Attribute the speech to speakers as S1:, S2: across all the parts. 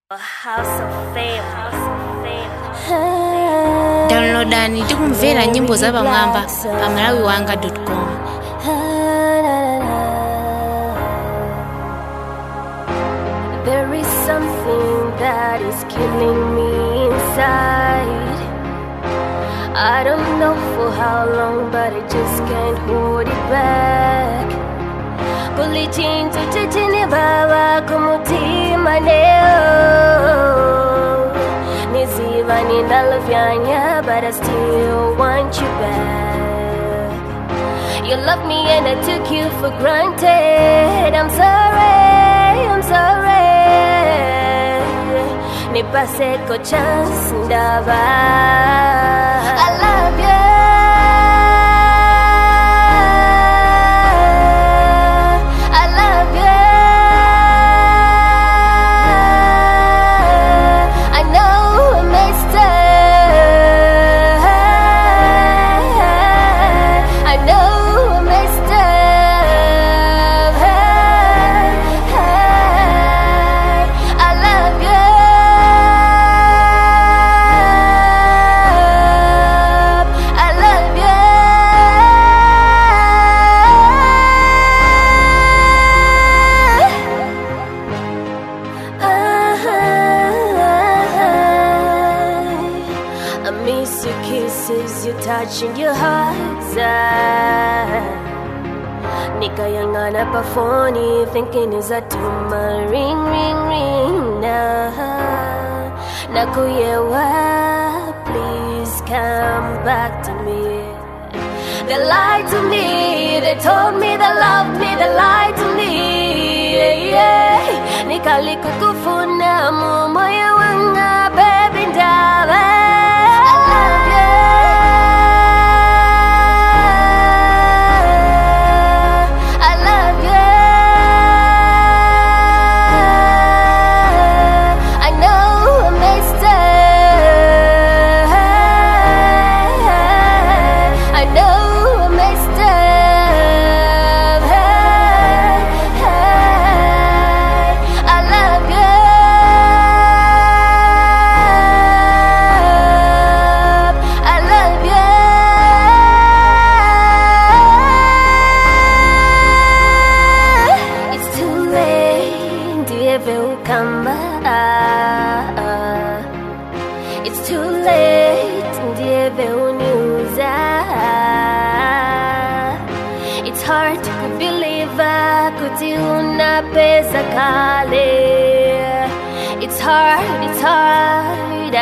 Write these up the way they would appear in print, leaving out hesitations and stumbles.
S1: House of Fame.
S2: Downloadani tikumvera nyimbo za pamwamba pa malawiwanga.com.
S1: There is something that is killing me inside. I don't know for how long, but I just can't hold it back. Kulichintu chichini baba kumutima neo. Niziva ninalovyanya, but I still want you back. You love me and I took you for granted. I'm sorry, I'm sorry. Nipaseko chance ndava. I love you. I miss your kisses, your touch and your hugs. Nikayangana pa phone, thinking is that my ring, ring, ring na. Nakuyewa, please come back to me. They lied to me, they told me they loved me, they lied to me. Yeah. Nikalikukufuna moyo wanga, baby ndawe. It's too late, ndiye news. It's hard to believe kuti una pesa kale. It's hard, it's hard.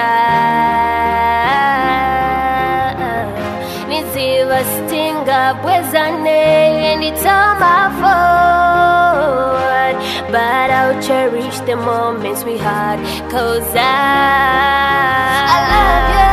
S1: Niziva stinga bwezane and it's all my fault. But I'll cherish the moments we had, 'cause I love you.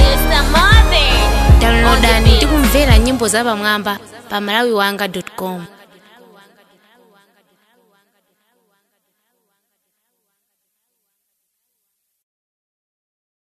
S2: Downloadani tikumvera nyimbo za pamwamba pa malawiwanga.com.